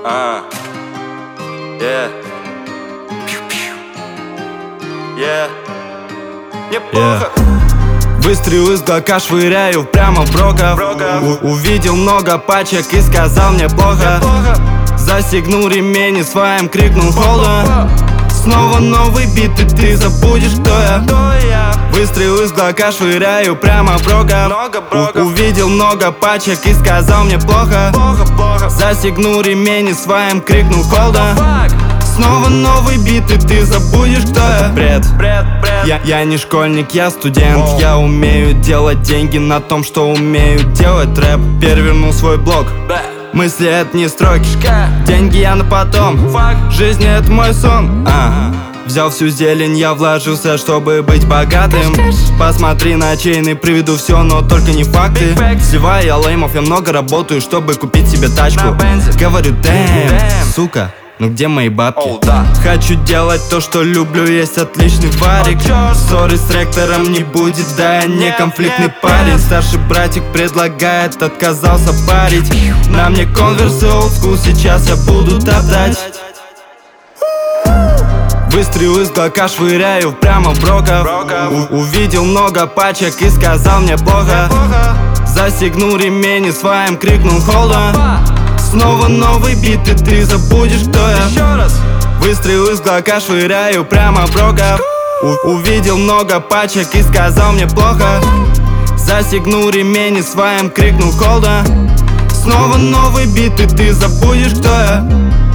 Yeah. Yeah. Неплохо. Выстрел из глока швыряю прямо в рогов. Увидел много пачек и сказал мне плохо. Застегнул ремень и своим крикнул холда. Снова новый бит, и ты забудешь, кто я. Выстрел из глока швыряю прямо в рогов. Увидел много пачек и сказал мне плохо. Застегнул ремень и своим крикнул холда. Снова новый бит, и ты забудешь, кто я. Бред. Я не школьник, я студент. Я умею делать деньги на том, что умею делать рэп. Перевернул свой блог. Мысли — это не строки, деньги я на потом. Жизнь — это мой сон. Взял всю зелень, я вложился, чтобы быть богатым. Посмотри на чейны, приведу все, но только не факты. Сливаю я леймов, я много работаю, чтобы купить себе тачку. Говорю, дэм, сука, ну где мои бабки? Хочу делать то, что люблю, есть отличный варик. Ссоры с ректором не будет, да я не конфликтный парень. Старший братик предлагает, отказался парить. На мне конверсы old school, сейчас я буду топтать. Выстрел из глока швыряю прямо в рогов. Увидел много пачек и сказал мне плохо. Застегнул ремень и своим крикнул холда. Снова новый бит, и ты забудешь, кто я. Выстрел из глока швыряю прямо в рогов. Увидел много пачек и сказал мне плохо. Застегнул ремень и своим крикнул холда. Снова новый бит, и ты забудешь, кто я.